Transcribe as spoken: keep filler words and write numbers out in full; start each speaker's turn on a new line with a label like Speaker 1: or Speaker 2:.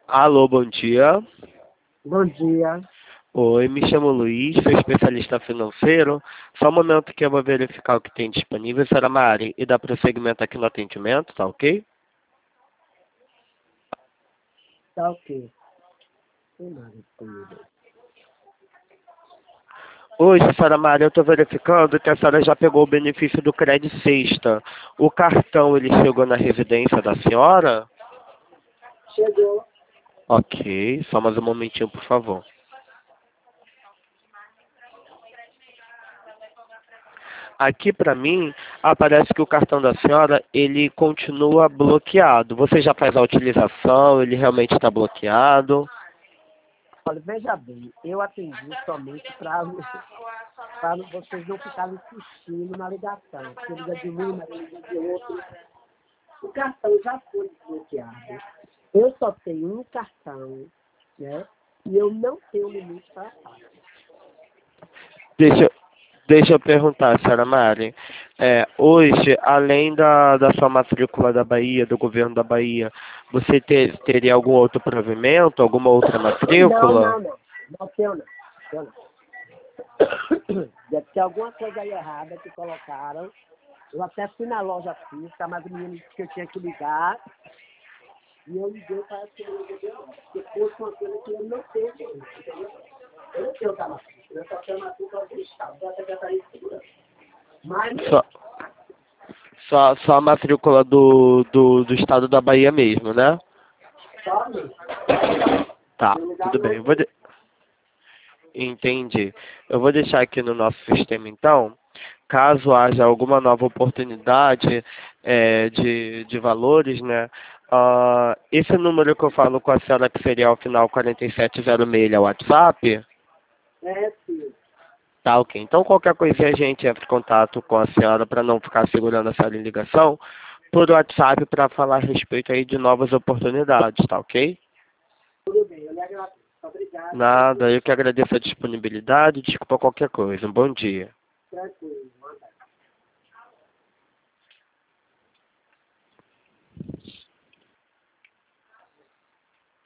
Speaker 1: Alô, bom dia.
Speaker 2: Bom dia.
Speaker 1: Oi, me chamo Luiz, sou especialista financeiro. Só um momento que eu vou verificar o que tem disponível, senhora Mari, e dar prosseguimento aqui no atendimento, tá ok?
Speaker 2: Tá ok. Tem nada disponível.
Speaker 1: Hoje, senhora Mari, eu estou verificando que a senhora já pegou o benefício do Cred Sexta. O cartão, ele chegou na residência da senhora?
Speaker 2: Chegou.
Speaker 1: Ok, só mais um momentinho, por favor. Aqui para mim, aparece que o cartão da senhora, ele continua bloqueado. Você já faz a utilização, ele realmente está bloqueado?
Speaker 2: Olha, veja bem, eu atendi somente para vocês não ficarem insistindo na ligação. Porque liga de um, mas liga de outro. O cartão já foi desbloqueado. Eu só tenho um cartão, né? E eu não tenho limite para taxa.
Speaker 1: Deixa, eu- deixa eu perguntar, senhora Mari. É, hoje, além da, da sua matrícula da Bahia, do governo da Bahia, você ter, teria algum outro provimento, alguma outra
Speaker 2: Não,
Speaker 1: matrícula?
Speaker 2: não, não. Não tenho não. Tenho não. Deve ter alguma coisa aí errada que colocaram. Eu até fui na loja física, mas o menino disse que eu tinha que ligar. E eu liguei para que ele não entendeu, não. Porque fosse uma coisa que ele não teve, entendeu? Eu não tenho outra matrícula, eu só tenho matrícula do Estado, da Secretaria de Segurança. Mas,
Speaker 1: Só, só, só a matrícula do, do, do estado da Bahia mesmo, né?
Speaker 2: só mesmo.
Speaker 1: Tá,
Speaker 2: No lugar
Speaker 1: tudo
Speaker 2: do
Speaker 1: bem. Eu
Speaker 2: outro.
Speaker 1: vou de- Entendi. Eu vou deixar aqui no nosso sistema, então, caso haja alguma nova oportunidade é, de, de valores, né? Ah, esse número que eu falo com a senhora, que seria ao final quarenta e sete zero seis, é o WhatsApp?
Speaker 2: É, sim.
Speaker 1: Tá, ok. Então, qualquer coisa a gente entra em contato com a senhora para não ficar segurando a senhora em ligação por WhatsApp para falar a respeito aí de novas oportunidades, tá ok?
Speaker 2: Tudo bem, eu lhe agradeço. Obrigado.
Speaker 1: Nada, eu que agradeço a disponibilidade. Desculpa qualquer coisa. Um bom dia.
Speaker 2: Tranquilo.